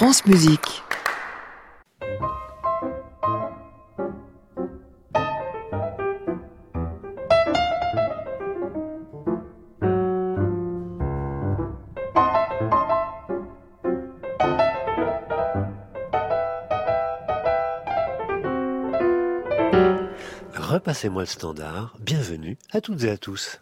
France Musique. Repassez-moi le standard, bienvenue à toutes et à tous.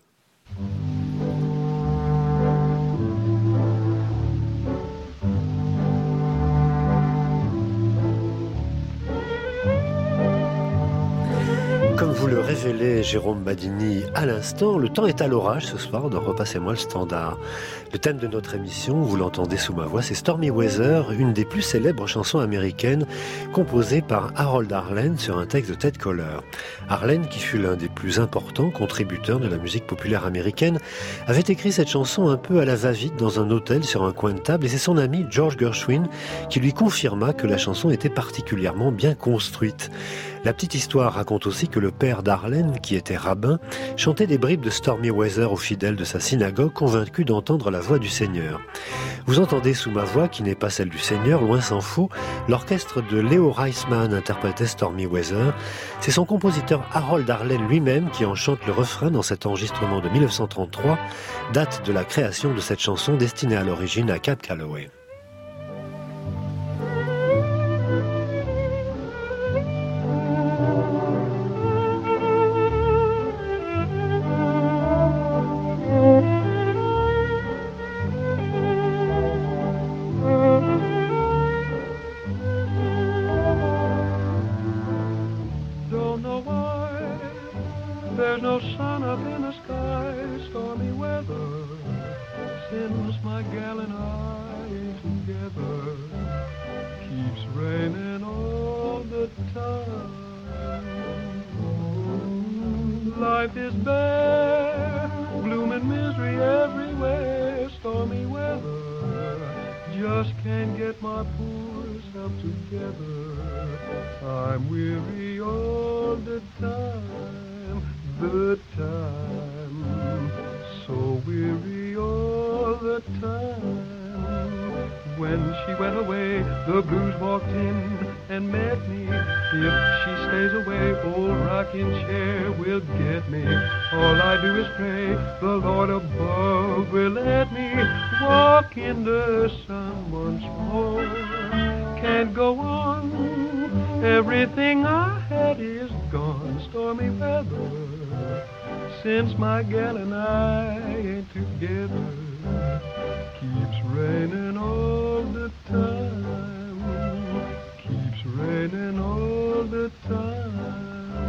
Comme vous le révélait Jérôme Badini à l'instant, le temps est à l'orage ce soir dans Repassez-moi le standard. Le thème de notre émission, vous l'entendez sous ma voix, c'est Stormy Weather, une des plus célèbres chansons américaines composée par Harold Arlen sur un texte de Ted Koehler. Arlen, qui fut l'un des plus importants contributeurs de la musique populaire américaine, avait écrit cette chanson un peu à la va-vite dans un hôtel sur un coin de table et c'est son ami George Gershwin qui lui confirma que la chanson était particulièrement bien construite. La petite histoire raconte aussi que le père d'Arlen, qui était rabbin, chantait des bribes de Stormy Weather aux fidèles de sa synagogue, convaincus d'entendre la voix du Seigneur. Vous entendez sous ma voix, qui n'est pas celle du Seigneur, loin s'en faut, l'orchestre de Leo Reisman interprétait Stormy Weather. C'est son compositeur Harold Arlen lui-même qui en chante le refrain dans cet enregistrement de 1933, date de la création de cette chanson destinée à l'origine à Cab Calloway. Life is bare, gloom and misery everywhere, stormy weather, just can't get my poor self together. I'm weary all the time, so weary all the time. When she went away, the blues walked in and met me. If she stays away, old rocking chair will get me. All I do is pray the Lord above will let me walk in the sun once more. Can't go on, everything I had is gone. Stormy weather, since my gal and I ain't together. Keeps raining all the time, keeps raining all the time.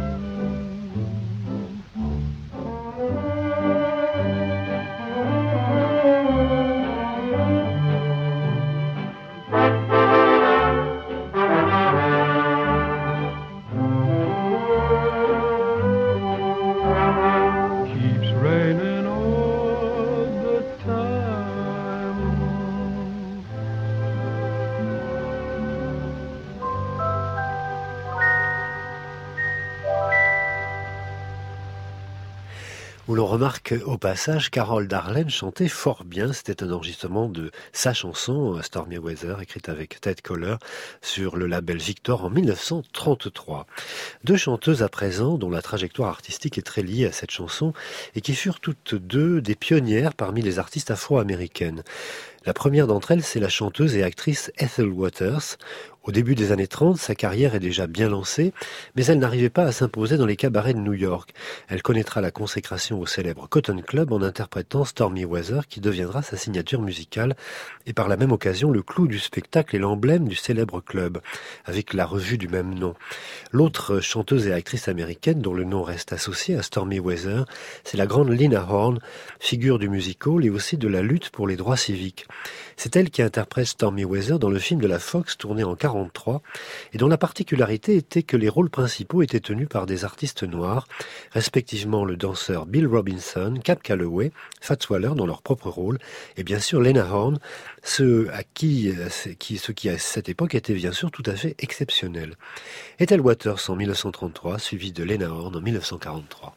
Où l'on remarque au passage qu'Harold Arlen chantait fort bien. C'était un enregistrement de sa chanson Stormy Weather, écrite avec Ted Koehler sur le label Victor en 1933. Deux chanteuses à présent dont la trajectoire artistique est très liée à cette chanson et qui furent toutes deux des pionnières parmi les artistes afro-américaines. La première d'entre elles, c'est la chanteuse et actrice Ethel Waters. Au début des années 30, sa carrière est déjà bien lancée, mais elle n'arrivait pas à s'imposer dans les cabarets de New York. Elle connaîtra la consécration au célèbre Cotton Club en interprétant Stormy Weather, qui deviendra sa signature musicale, et par la même occasion le clou du spectacle et l'emblème du célèbre club, avec la revue du même nom. L'autre chanteuse et actrice américaine, dont le nom reste associé à Stormy Weather, c'est la grande Lena Horne, figure du music-hall et aussi de la lutte pour les droits civiques. C'est elle qui interprète Stormy Weather dans le film de la Fox tourné en 1943 et dont la particularité était que les rôles principaux étaient tenus par des artistes noirs, respectivement le danseur Bill Robinson, Cab Calloway, Fats Waller dans leur propre rôle et bien sûr Lena Horne, ce qui à cette époque était bien sûr tout à fait exceptionnel. Ethel Waters en 1933, suivi de Lena Horne en 1943.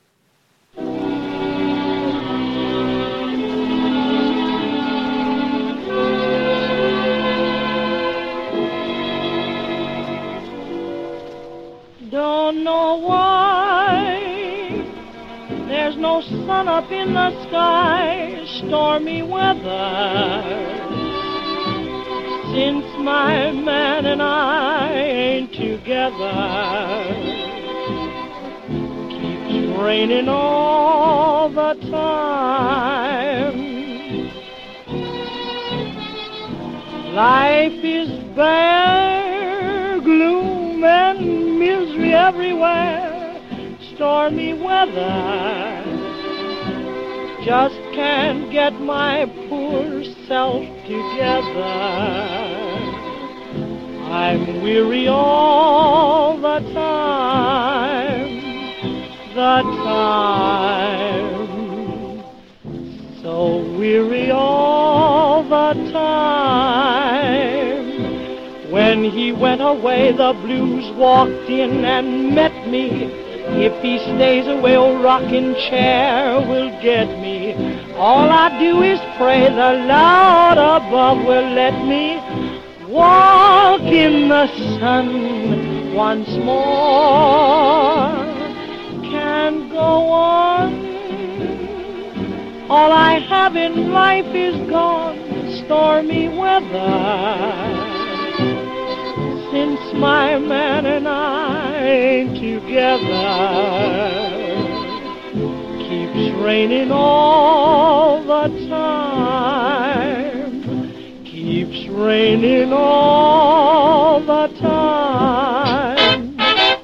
know why. There's no sun up in the sky, stormy weather. Since my man and I ain't together, keeps raining all the time. Life is bare, gloom and misery everywhere, stormy weather. Just can't get my poor self together. I'm weary all the time, so weary all the time. When he went away, the blues walked in and met me. If he stays away, old rocking chair will get me. All I do is pray the Lord above will let me walk in the sun once more. Can't go on. All I have in life is gone, stormy weather. Since my man and I ain't together, keeps raining all the time, keeps raining all the time.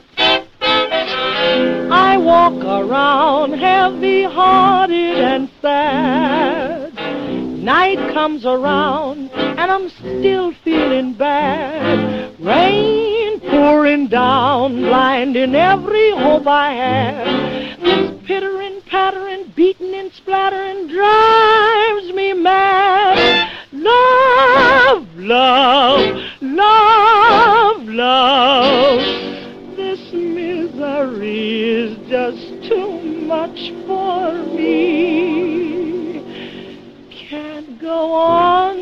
I walk around heavy-hearted and sad. Night comes around and I'm still feeling bad. Rain pouring down, blinding every hope I had. This pittering, pattering, beating and splattering drives me mad. Love, love, love, love. This misery is just too much for me. Can't go on.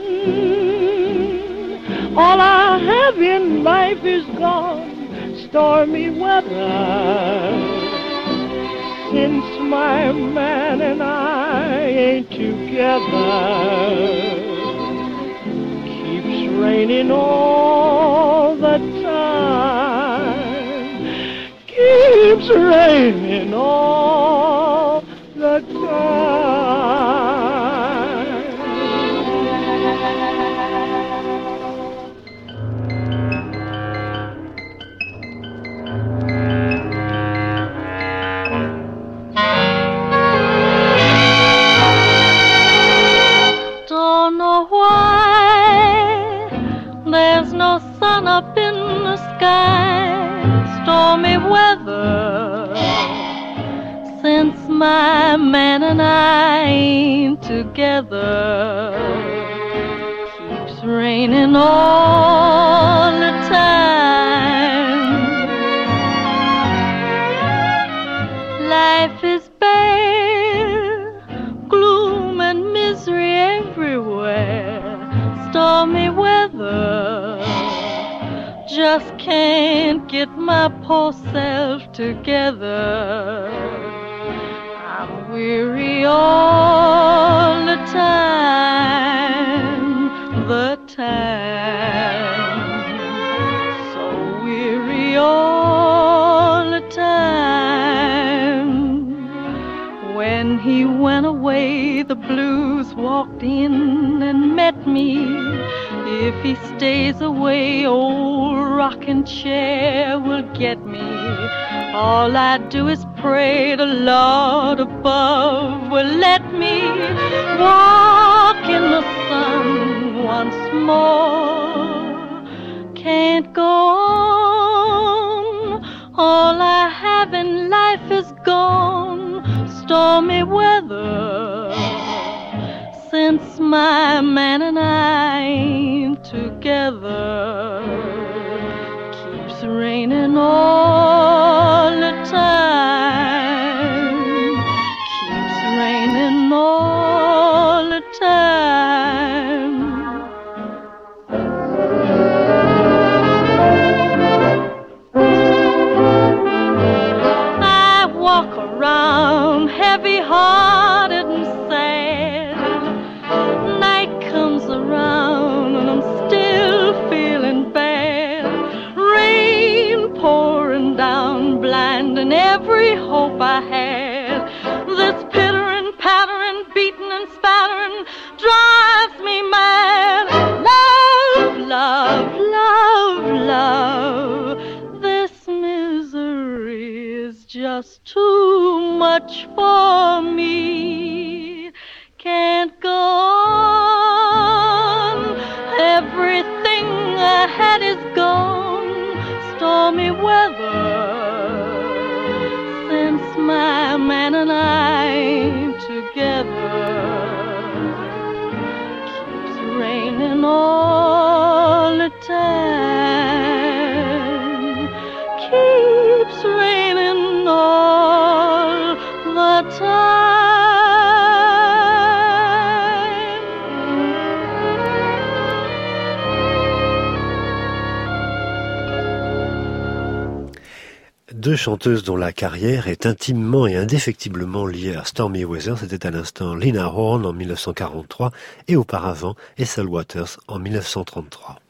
All I have in life is gone, stormy weather. Since my man and I ain't together, keeps raining all the time, keeps raining all the time. There's no sun up in the sky, stormy weather. Since my man and I ain't together, keeps raining all the time. Life is bare, gloom and misery everywhere, stormy weather. Just can't get my poor self together. I'm weary all the time, so weary all the time. When he went away, the blues walked in and met me. If he stays away, old rocking chair will get me. All I do is pray the Lord above will let me walk in the sun once more. Can't go on. All I have in life is gone, stormy weather. Since my man and I ain't together, keeps raining all the time, keeps raining all the time. if I had. This pittering, pattering, beating and spattering drives me mad. Love, love, love, love. This misery is just too much for me. Can't go on. Everything I had is gone. Stormy weather since my man and I ain't together. Keeps raining all the time. Keeps raining all the time. Deux chanteuses dont la carrière est intimement et indéfectiblement liée à Stormy Weather, c'était à l'instant Lena Horne en 1943 et auparavant Ethel Waters en 1933.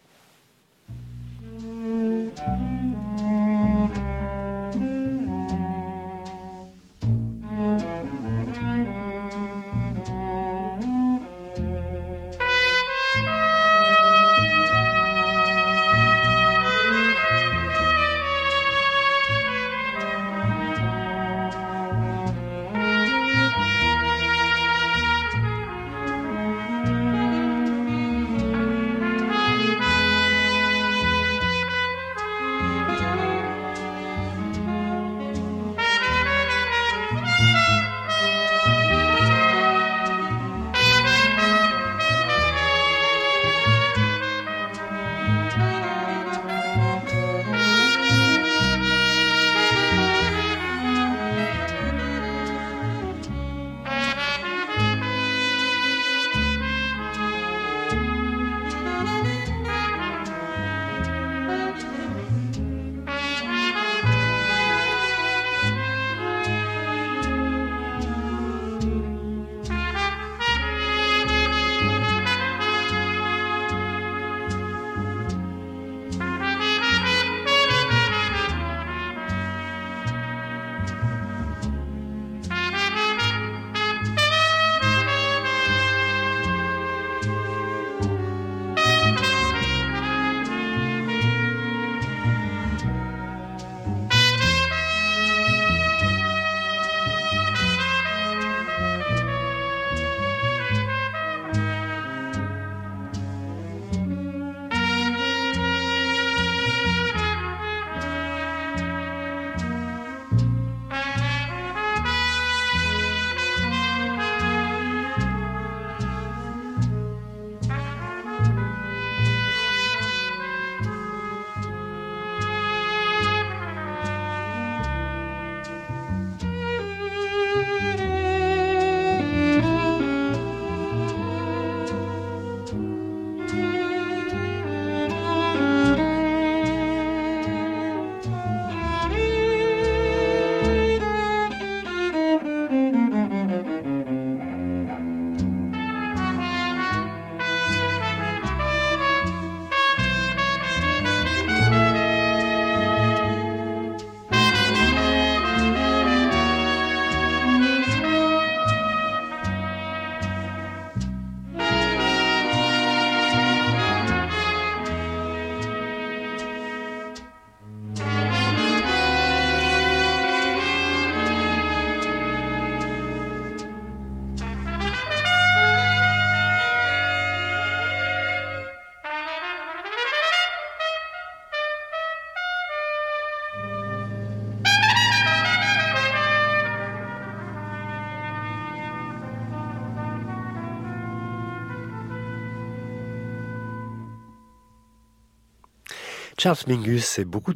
Charles Mingus s'est beaucoup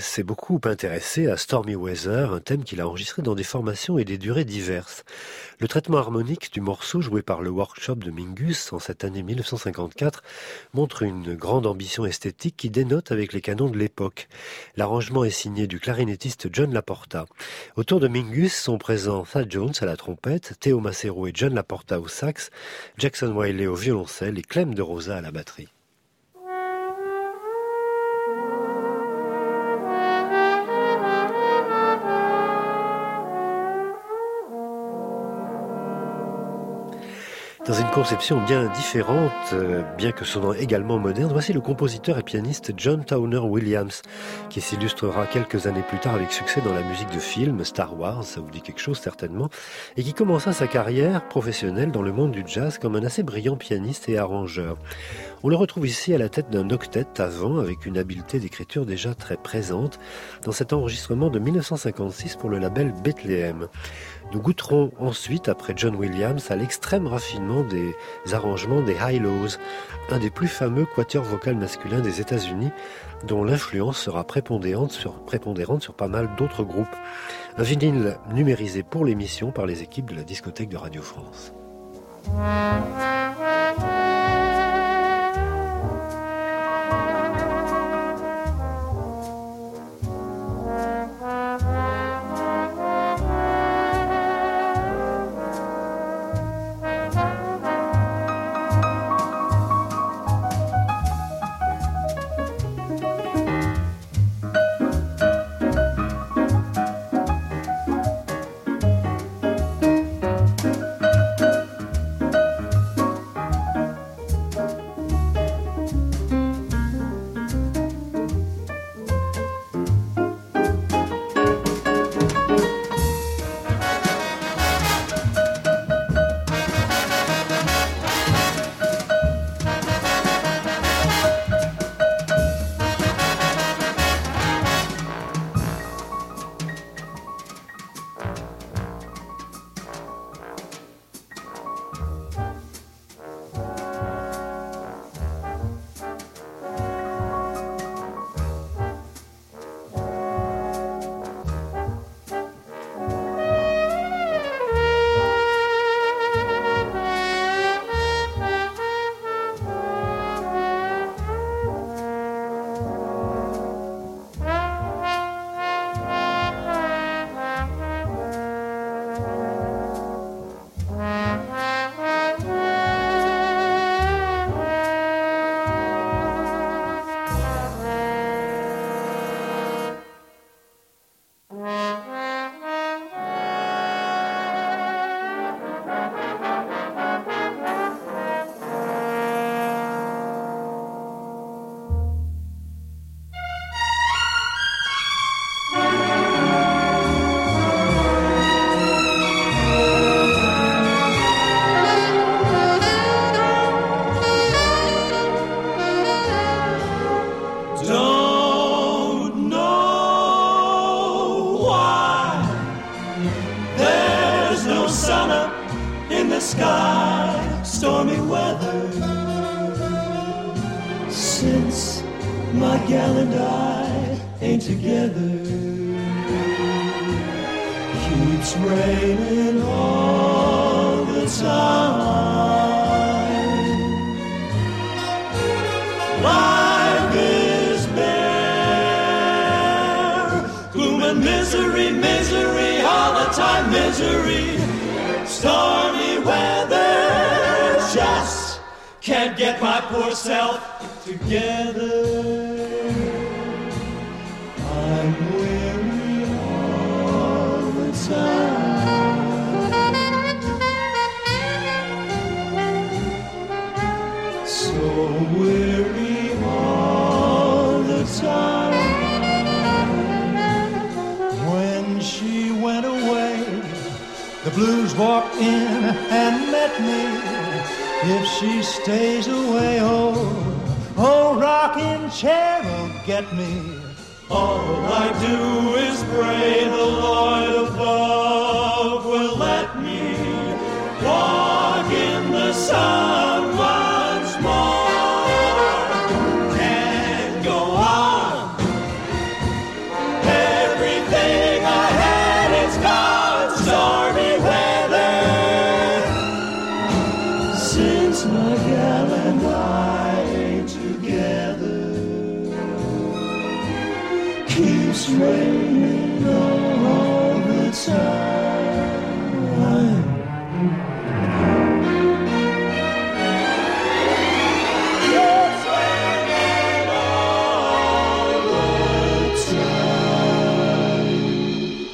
intéressé à Stormy Weather, un thème qu'il a enregistré dans des formations et des durées diverses. Le traitement harmonique du morceau joué par le workshop de Mingus en cette année 1954 montre une grande ambition esthétique qui dénote avec les canons de l'époque. L'arrangement est signé du clarinettiste John Laporta. Autour de Mingus sont présents Thad Jones à la trompette, Theo Macero et John Laporta au sax, Jackson Wiley au violoncelle et Clem de Rosa à la batterie. Dans une conception bien différente, bien que sonnant également moderne, voici le compositeur et pianiste John Towner Williams, qui s'illustrera quelques années plus tard avec succès dans la musique de film, Star Wars, ça vous dit quelque chose certainement, et qui commença sa carrière professionnelle dans le monde du jazz comme un assez brillant pianiste et arrangeur. On le retrouve ici à la tête d'un octet à vent avec une habileté d'écriture déjà très présente dans cet enregistrement de 1956 pour le label Bethlehem. Nous goûterons ensuite, après John Williams, à l'extrême raffinement des arrangements des Hi-Lows, un des plus fameux quatuors vocaux masculins des États-Unis, dont l'influence sera prépondérante sur pas mal d'autres groupes. Un vinyle numérisé pour l'émission par les équipes de la discothèque de Radio France.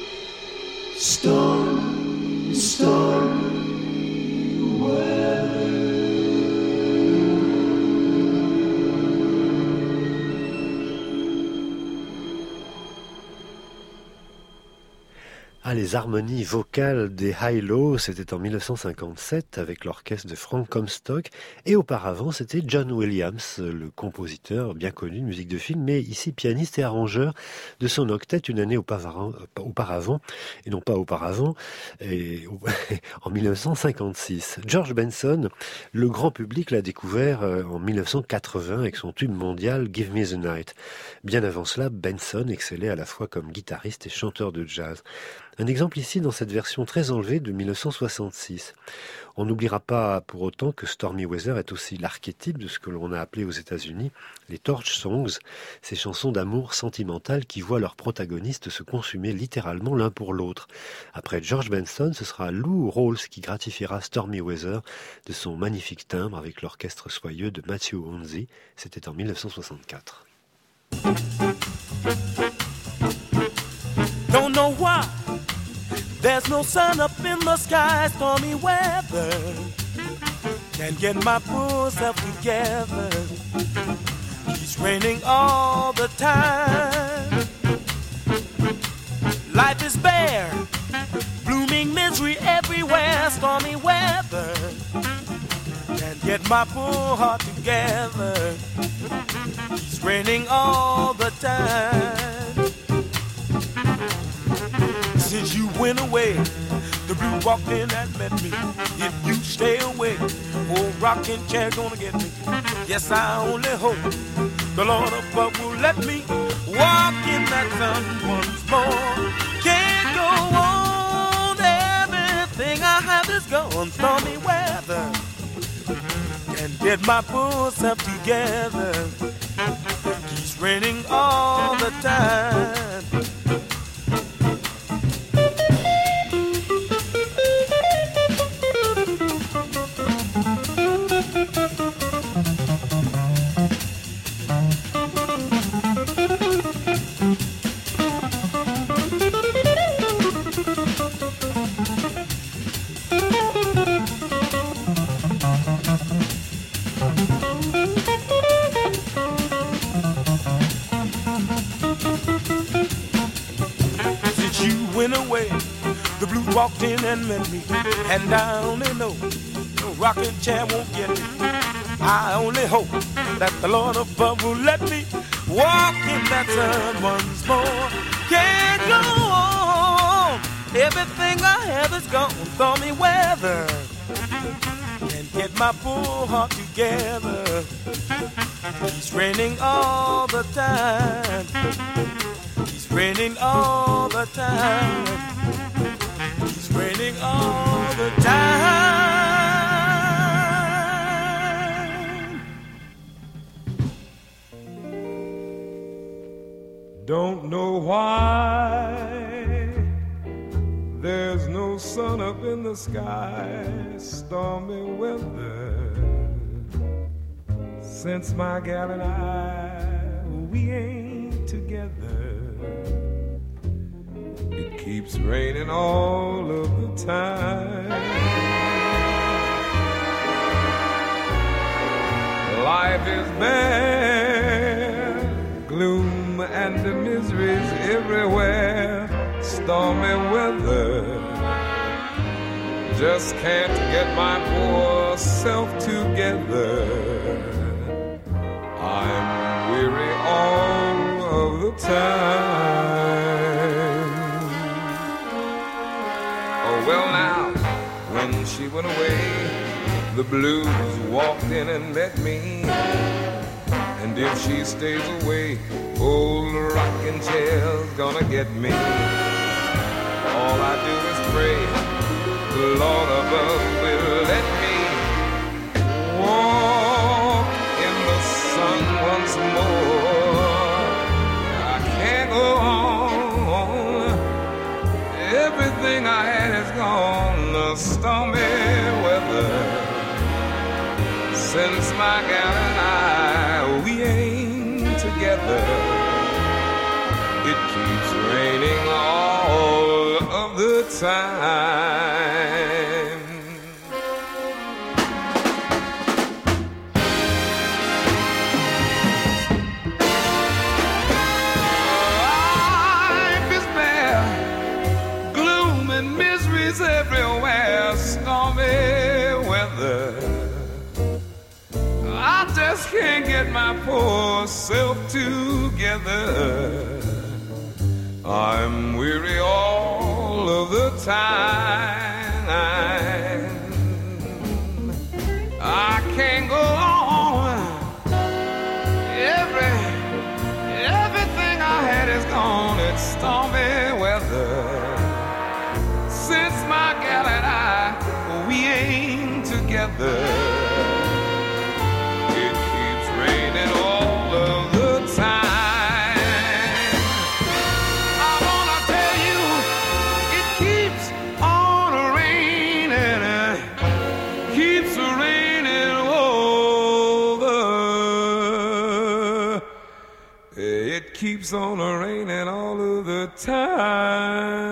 Stormy weather. Ah, les harmonies vocales des Hi-Lo, c'était en 1957 avec l'orchestre de Frank Comstock. Et auparavant, c'était John Williams, le compositeur bien connu de musique de film, mais ici pianiste et arrangeur de son octet une année auparavant, et non pas auparavant, en 1956. George Benson, le grand public l'a découvert en 1980 avec son tube mondial Give Me the Night. Bien avant cela, Benson excellait à la fois comme guitariste et chanteur de jazz. Un exemple ici dans cette version très enlevée de 1966. On n'oubliera pas pour autant que Stormy Weather est aussi l'archétype de ce que l'on a appelé aux États-Unis les torch songs, ces chansons d'amour sentimentales qui voient leurs protagonistes se consumer littéralement l'un pour l'autre. Après George Benson, ce sera Lou Rawls qui gratifiera Stormy Weather de son magnifique timbre avec l'orchestre soyeux de Matthew Honzi. C'était en 1964. Don't know why there's no sun up in the sky, stormy weather. Can't get my poor self together. Keeps raining all the time. Life is bare, blooming misery everywhere, stormy weather. Can't get my poor heart together. Keeps raining all the time. Since you went away, the blue walked in and met me. If you stay away, old rocking chair gonna get me. Yes, I only hope the Lord above will let me walk in that sun once more. Can't go on, everything I have is gone. Stormy weather, can't get my poor self together. Keeps raining all the time. Walked in and met me, and I only know no rocking chair won't get me. I only hope that the Lord above will let me walk in that sun once more. Can't go on, everything I have is gone. Stormy weather, can't get my poor heart together. It's raining all the time. It's raining all the time. It's raining all the time. Don't know why there's no sun up in the sky, stormy weather. Since my gal and I, we ain't together. It keeps raining all of the time. Life is bare, gloom and the misery's everywhere. Stormy weather, just can't get my poor self together. I'm weary all of the time. Oh well now, when she went away, the blues walked in and met me. And if she stays away, old rocking chair's gonna get me. All I do is pray the Lord above will let me walk in the sun once more. I can't go on, everything I had is gone. The stormy weather, since my gal and I, we ain't together. It keeps raining all of the time. Life is bare, gloom can't get my poor self together. I'm weary all of the time. I can't go on. Everything I had is gone. It's stormy weather. Since my gal and I, we ain't together. It keeps raining all of the time. I wanna tell you, it keeps on raining, keeps raining over. It keeps on raining all of the time.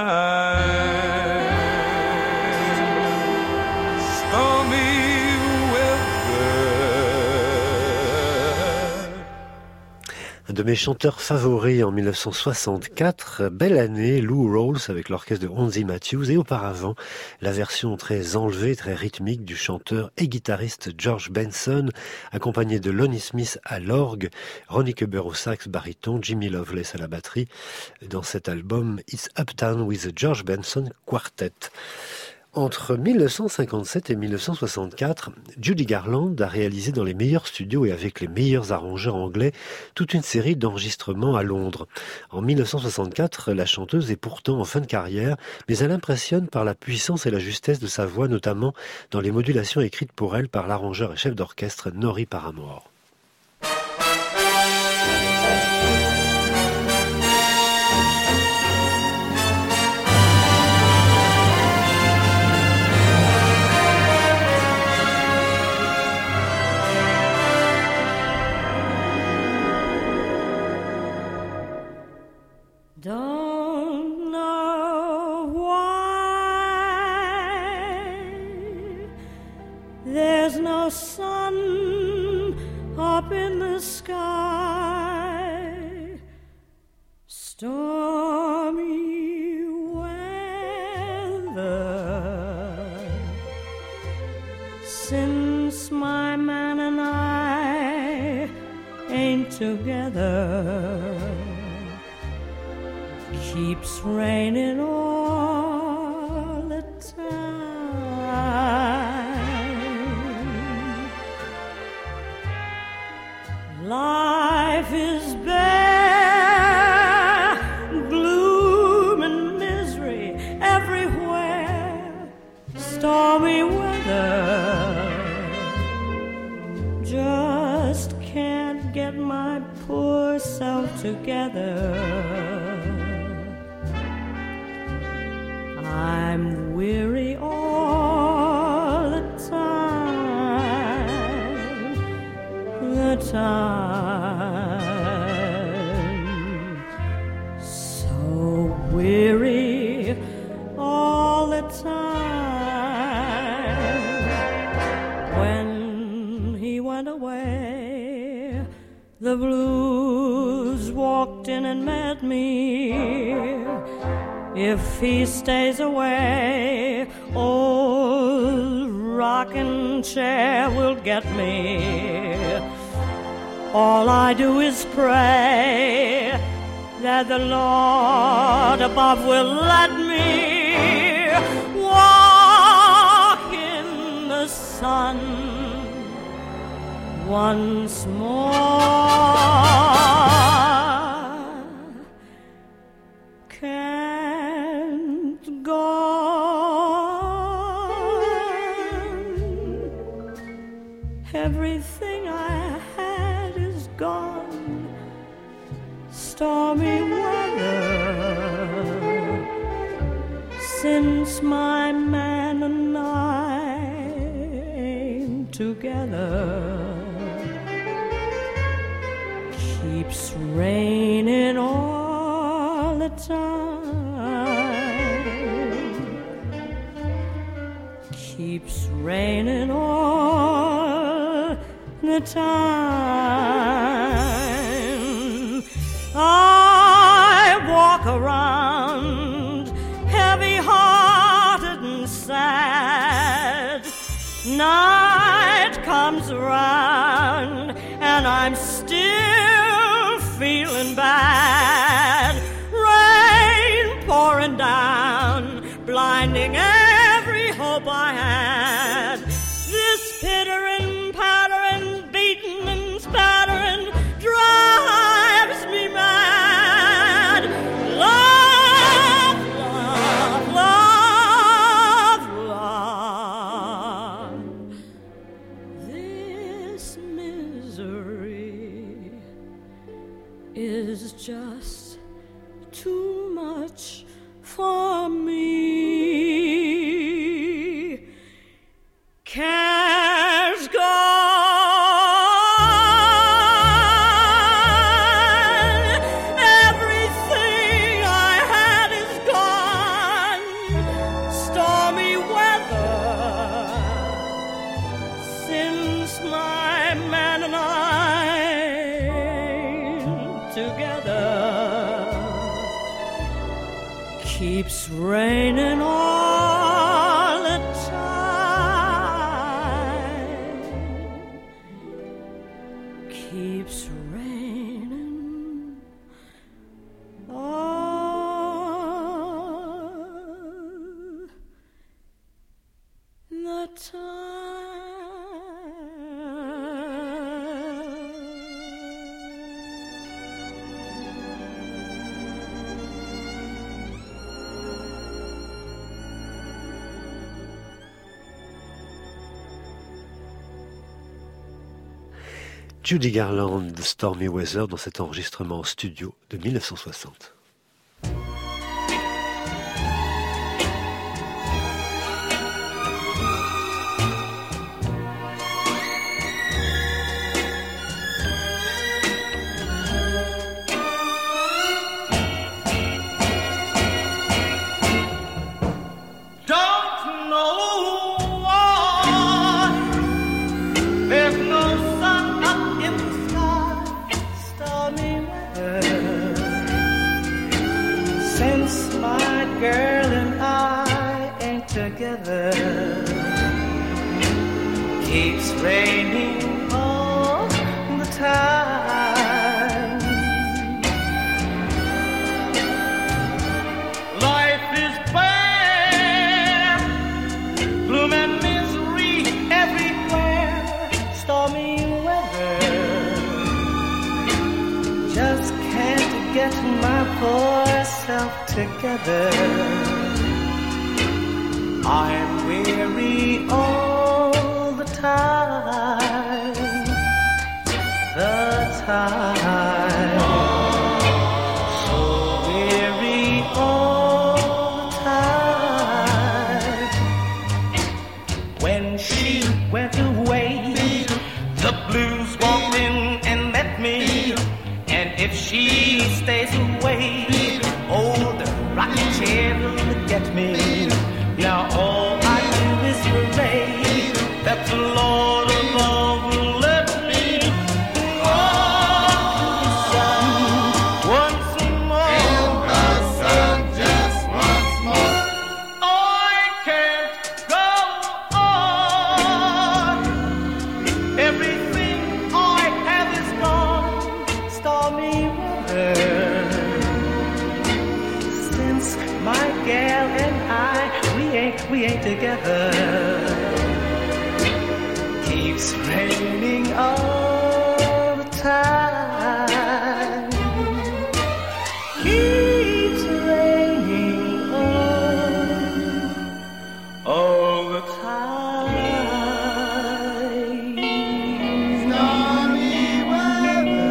Un de mes chanteurs favoris en 1964, belle année, Lou Rawls avec l'orchestre de Onzy Matthews et auparavant la version très enlevée, très rythmique du chanteur et guitariste George Benson, accompagné de Lonnie Smith à l'orgue, Ronnie Cooper au sax baryton, Jimmy Lovelace à la batterie, dans cet album It's Uptown with the George Benson Quartet. Entre 1957 et 1964, Judy Garland a réalisé dans les meilleurs studios et avec les meilleurs arrangeurs anglais toute une série d'enregistrements à Londres. En 1964, la chanteuse est pourtant en fin de carrière, mais elle impressionne par la puissance et la justesse de sa voix, notamment dans les modulations écrites pour elle par l'arrangeur et chef d'orchestre Norrie Paramore. Don't know why there's no sun up in the sky. Stormy weather since my man and I ain't together. Keeps raining all the time. Life is bare, gloom and misery everywhere. Stormy weather, just can't get my poor self together. I'm weary all the time, so weary all the time. When he went away, the blues walked in and met me. If he stays away, old rocking chair will get me. All I do is pray that the Lord above will let me walk in the sun once more. Can't go on. Everything I had is gone. Stormy weather since my man and I ain't together. Keeps raining all the time. Keeps raining all the time. I walk around heavy-hearted and sad. Night comes around I'm still feeling bad. Rain pouring down, blinding every hope I had. This pittering, pattering, beating and spattering drives me mad. Love, love, love, love. This misery is just too much for me. Care's gone, everything I had is gone. Stormy weather, since my man and I ain't together. Keeps raining all the time. Keeps raining all the time. Judy Garland, Stormy Weather, dans cet enregistrement studio de 1960. Keeps raining all the time. Life is bad, gloom and misery everywhere. Stormy weather, just can't get my poor self together. I'm weary all the time, so weary all the time. When she went away, the blues walked in and met me. And if she stays away, oh, the rocking chair will get me. Now all I do is pray that the Lord above will let me walk the sun once more. In the sun just once more. I can't go on. Everything I have is gone. Stormy weather, since my gal and we ain't together. Keeps raining all the time. Keeps raining all the time. Stormy weather.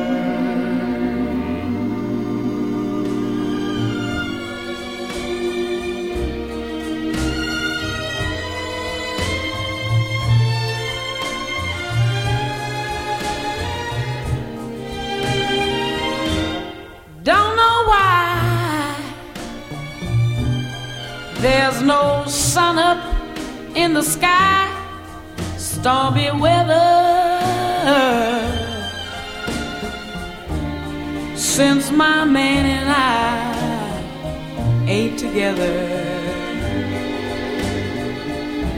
There's no sun up in the sky, stormy weather. Since my man and I ain't together,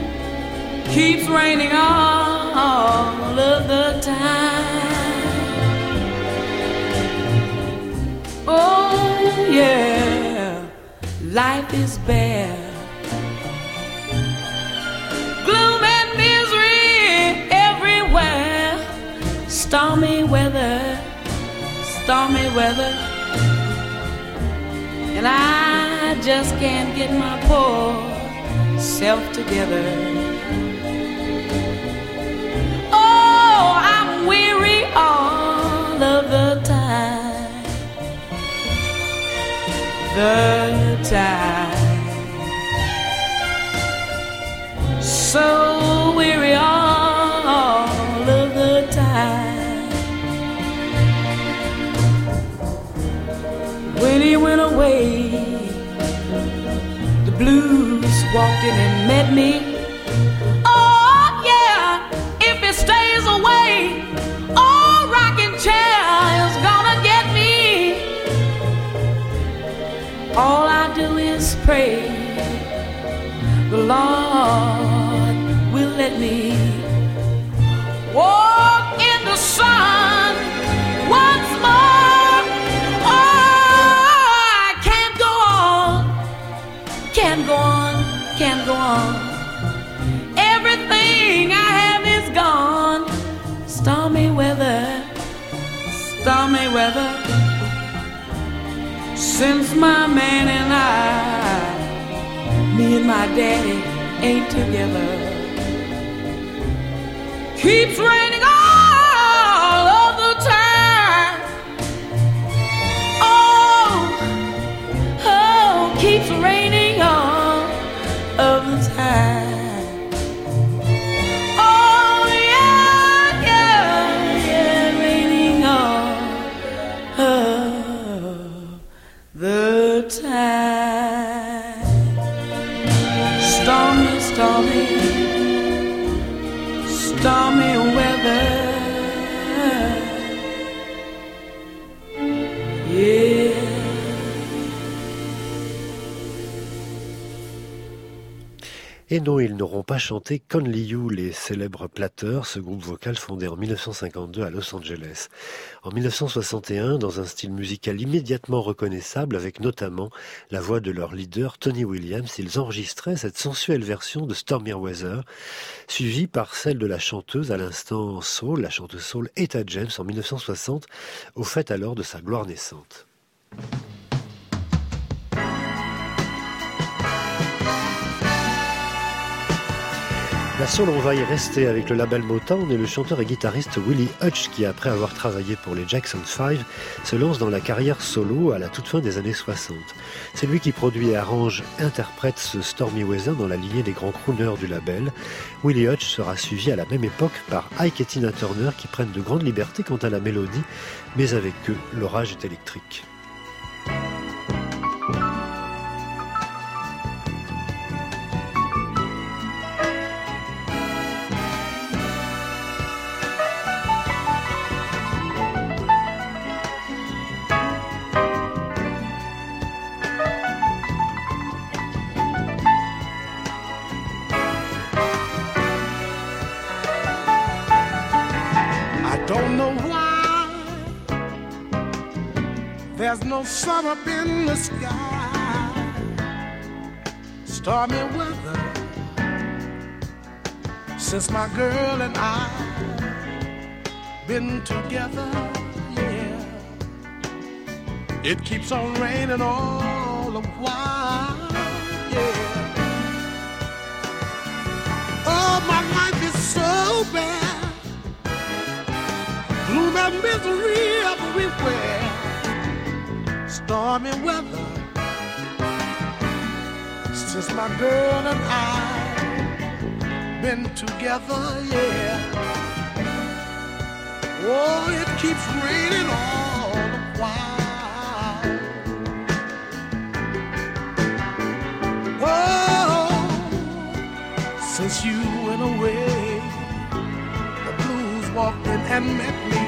keeps raining all of the time. life is bare. Gloom and misery everywhere. Stormy weather, and I just can't get my poor self together. Oh, I'm weary all of the time, so weary all of the time. When he went away, the blues walked in and met me. Oh yeah, if he stays away, oh, rocking chair is gonna get me. All I do is pray the Lord will let me walk in the sun once more. Can't go on. Everything I have is gone. Stormy weather. Since my man and me and my daddy ain't together. Keeps raining all of the time. Oh, keeps raining all of the time. Oh yeah, raining all of the time. Stormy weather. Yeah. Et non, ils n'auront pas chanté Conley You, les célèbres Platters, ce groupe vocal fondé en 1952 à Los Angeles. En 1961, dans un style musical immédiatement reconnaissable, avec notamment la voix de leur leader Tony Williams, ils enregistraient cette sensuelle version de Stormy Weather, suivie par celle de la chanteuse à l'instant soul, la chanteuse soul Etta James en 1960, au fait alors de sa gloire naissante. La soul, on va y rester avec le label Motown et le chanteur et guitariste Willie Hutch qui, après avoir travaillé pour les Jackson 5, se lance dans la carrière solo à la toute fin des années 60. C'est lui qui produit et arrange, interprète ce Stormy Weather dans la lignée des grands crooners du label. Willie Hutch sera suivi à la même époque par Ike et Tina Turner qui prennent de grandes libertés quant à la mélodie, mais avec eux, l'orage est électrique. There's no sun up in the sky, stormy weather, since my girl and I been together, yeah. It keeps on raining all the while, yeah. Oh, my life is so bad, gloom and misery everywhere. Stormy weather, since my girl and I been together, yeah. Oh, it keeps raining all the while. Oh, since you went away, the blues walked in and met me.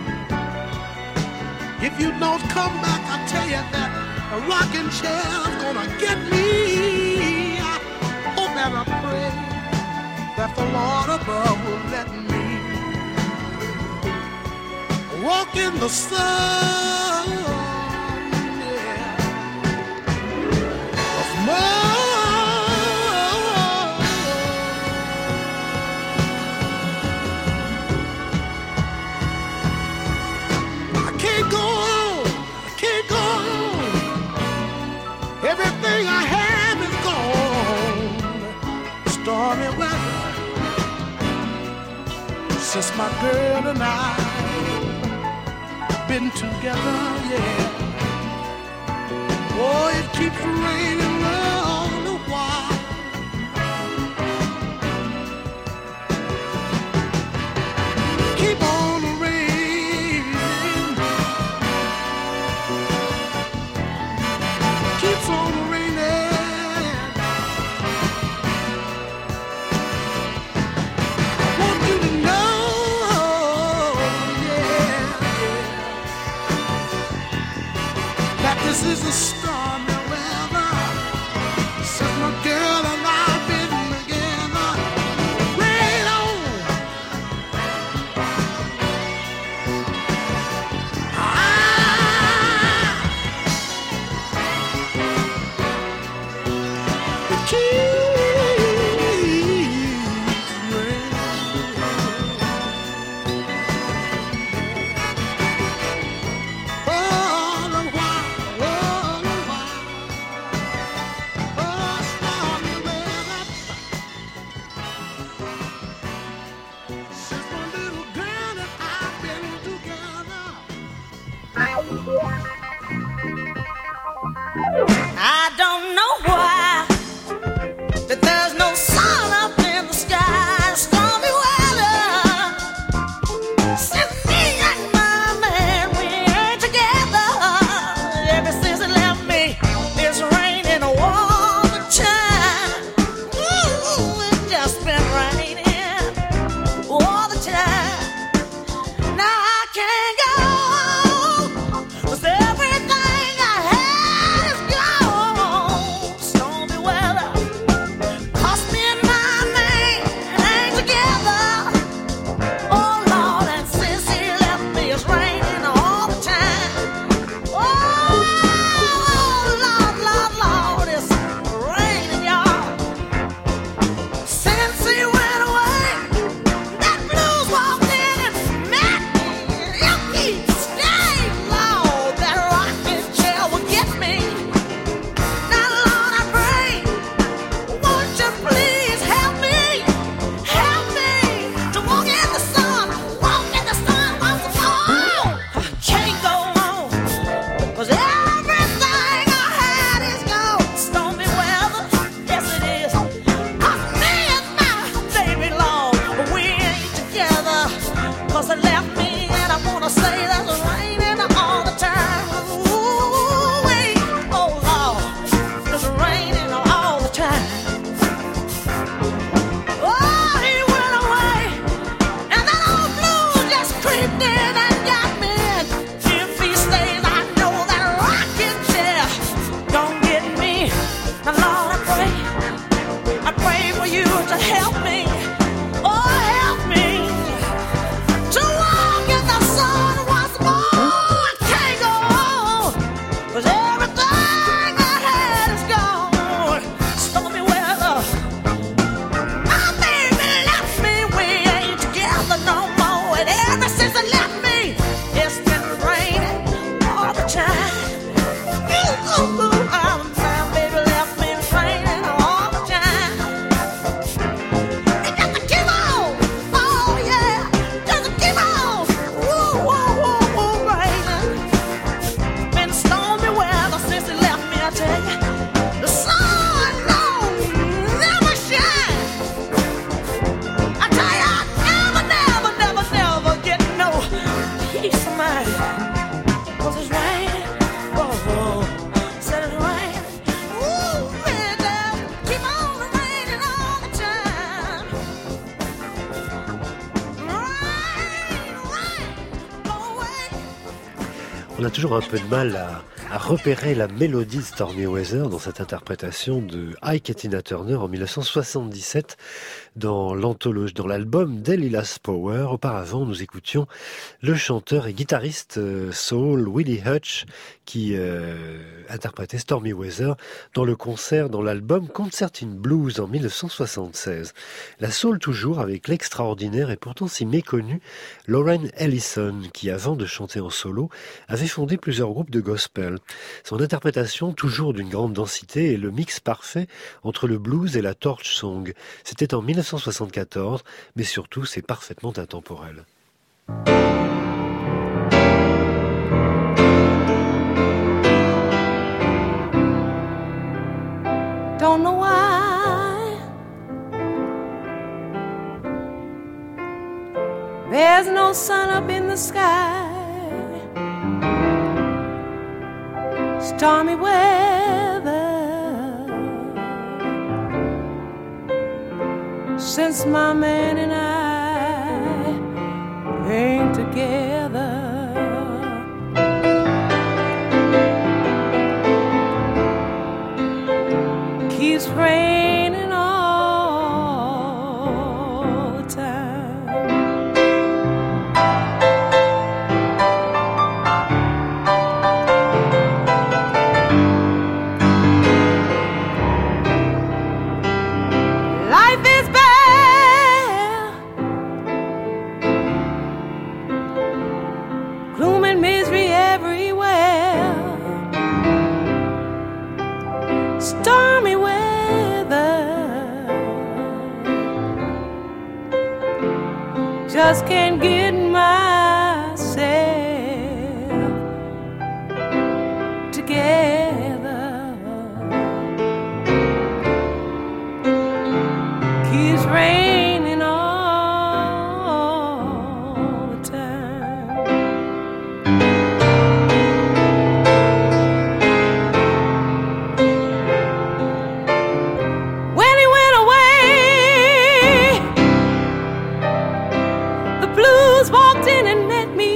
If you don't come back, I tell you that a rocking chair's gonna get me. I hope and I pray that the Lord above will let me walk in the sun, yeah. since my girl and I been together, yeah. Oh, it keeps raining all the while. Keep on raining, keeps on raining. I want you to know, yeah, that this is a stormy weather. Since my girl and I've been together, rain on. It keeps raining. All the while, oh, stormy weather. Since my little girl and I've been together. I don't know why that there's no sun up in the sky. Stormy weather. Since me and my man we ain't together. Ever since he left me, it's raining all the time. Ooh, it's just been raining all the time. Now I can't go, 'cause everything I had is gone. Stormy weather, 'cause me and my man ain't together. Oh Lord, and since he left me, it's raining all the time. Oh Lord, Lord, Lord, it's raining, y'all. Since he went away, that blues walked in and smacked me. It keeps staying low. That rocking chair will get me. Now, Lord, I pray, won't you please help me to walk in the sun once more. I can't go on, 'cause everything I had is gone. Stormy weather, yes it is. 'Cause me and my baby, Lord, we ain't together. 'Cause it left me, and I wanna say that it's raining all the time. Ooh-wee, oh Lord, it's raining all the time. Oh, he went away, and that old blues just creeped in and got me. If he stays, I know that rocking chair gon' get me. Now, Lord, I pray for you to help me. Oh, help me to walk in the sun once more. I can't go on, 'cause everything I had is gone. Stormy weather. My baby left me, we ain't together no more. And ever since he left me, it's been raining all the time. My baby left me, it's raining all the time. It got to keep on, oh yeah, got to keep on. Raining. Been stormy weather since he left me, I tell you. The sun don't never shine. I tell you, I never get no peace of mind. 'Cause it's raining, oh, said it's raining. Ooh, man, down, keep on raining all the time. Rain, go away. On a toujours un peu de mal à repérer la mélodie de Stormy Weather dans cette interprétation de Ike et Tina Turner en 1977 dans l'anthologie, dans l'album Delilah's Power. Auparavant, nous écoutions le chanteur et guitariste soul Willie Hutch qui interprétait Stormy Weather dans le concert, dans l'album Concertin Blues en 1976. La soul toujours avec l'extraordinaire et pourtant si méconnu Lauren Ellison qui, avant de chanter en solo, avait fondé plusieurs groupes de gospel. Son interprétation, toujours d'une grande densité, est le mix parfait entre le blues et la torch song. C'était en 1976 1974, mais surtout c'est parfaitement intemporel. Don't know why there's no sun up in the sky. Stormy weather since my man and I ain't together. Keeps raining all the time. Life is bad, gloom and misery everywhere. Stormy weather, just can't get myself together. Keeps raining all the time. When he went away, the blues walked in and met me.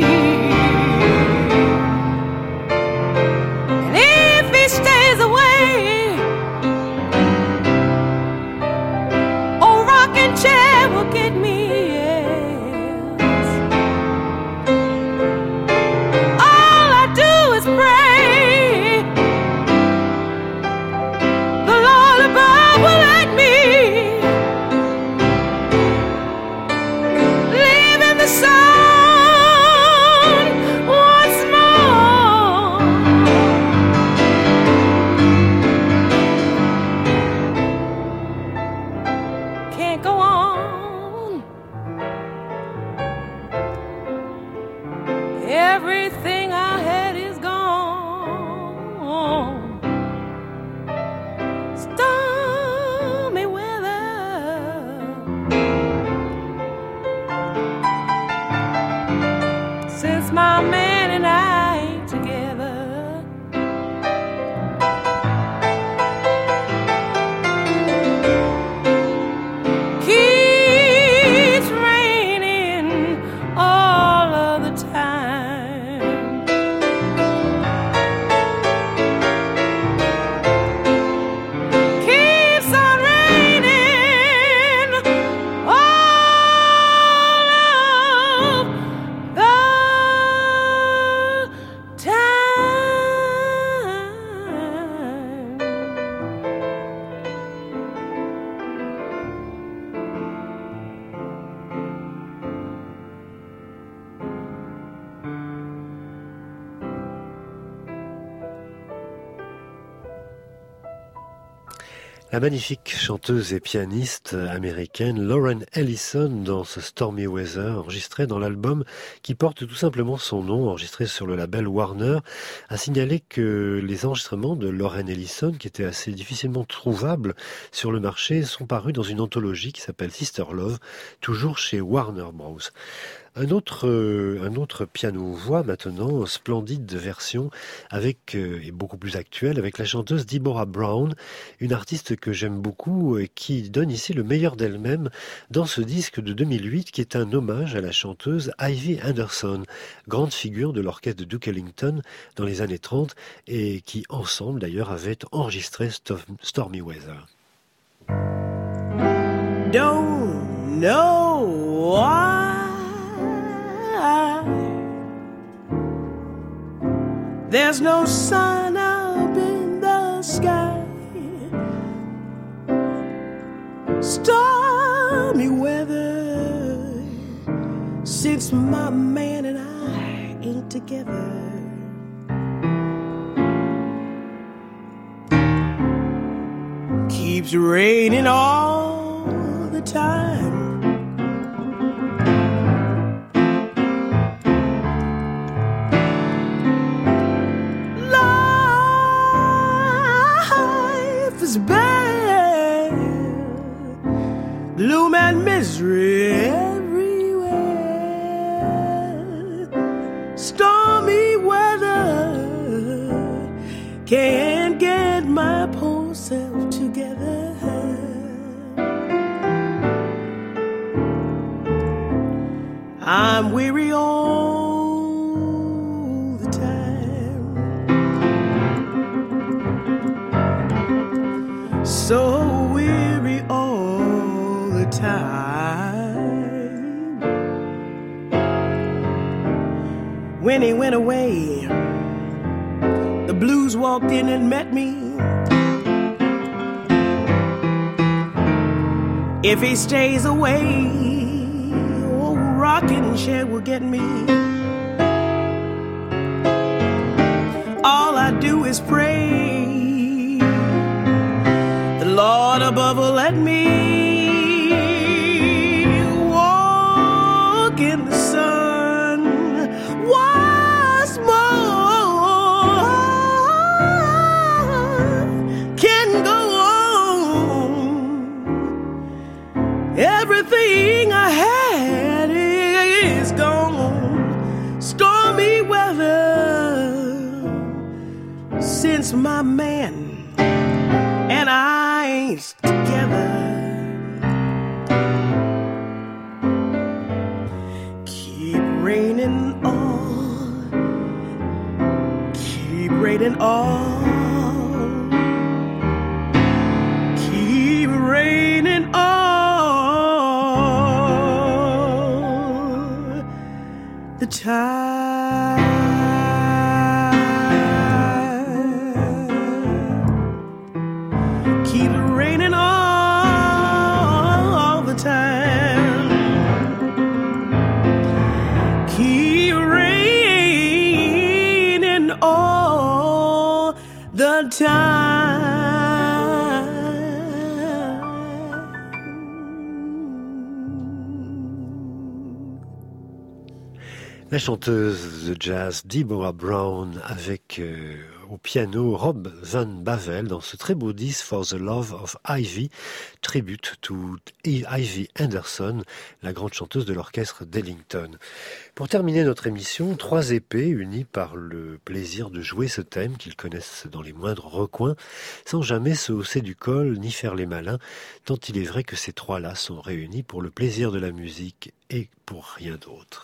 And if he stays away, old rocking chair will get me. Yes. All I do is pray the Lord above will let me live in the sun once more. Can't go on. Everything I had is gone. Stormy weather since my man and I ain't together. Keeps raining all of the time. Keeps on raining all of the time. La magnifique chanteuse et pianiste américaine Lauren Ellison dans ce Stormy Weather, enregistré dans l'album qui porte tout simplement son nom, enregistré sur le label Warner, a signalé que les enregistrements de Lauren Ellison, qui étaient assez difficilement trouvables sur le marché, sont parus dans une anthologie qui s'appelle Sister Love, toujours chez Warner Bros. Un autre piano-voix maintenant, splendide version avec et beaucoup plus actuelle avec la chanteuse Deborah Brown, une artiste que j'aime beaucoup et qui donne ici le meilleur d'elle-même dans ce disque de 2008 qui est un hommage à la chanteuse Ivy Anderson, grande figure de l'orchestre de Duke Ellington dans les années 30 et qui ensemble d'ailleurs avaient enregistré Stormy Weather. Don't know why there's no sun up in the sky. Stormy weather since my man and I ain't together. Keeps raining all the the time. Life is bad, gloom and misery everywhere. Stormy weather, can't get my poor self together. I'm weary all the time, so weary all the time. When he went away, the blues walked in and met me. If he stays away, old rocking chair will get me. All I do is pray the Lord above will let me walk in the sun once more. Can go on. Everything I had is gone. Stormy weather since my man and I ain't together. Keep raining on, keep raining on, keep raining on the time. Keep raining all the time. Keep raining all the time. La chanteuse de jazz Deborah Brown avec au piano Rob Van Bavel dans ce très beau disque For the Love of Ivy, tribute to Ivy Anderson, la grande chanteuse de l'orchestre d'Ellington. Pour terminer notre émission, 3 épées unies par le plaisir de jouer ce thème qu'ils connaissent dans les moindres recoins, sans jamais se hausser du col ni faire les malins, tant il est vrai que ces 3-là sont réunis pour le plaisir de la musique et pour rien d'autre.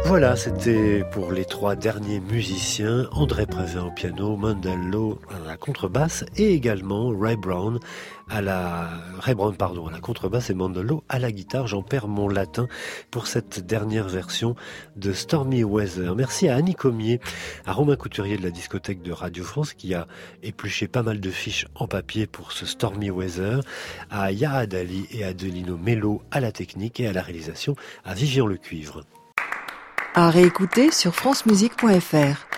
Voilà, c'était pour les 3 derniers musiciens, André Prévin au piano, Mundell Lowe à la contrebasse et également Ray Brown à la contrebasse et Mundell Lowe à la guitare. J'en perds mon latin pour cette dernière version de Stormy Weather. Merci à Annie Comier, à Romain Couturier de la discothèque de Radio France qui a épluché pas mal de fiches en papier pour ce Stormy Weather, à Yahad Ali et à Adelino Mello à la technique et à la réalisation, à Vivian Lecuivre. À réécouter sur francemusique.fr.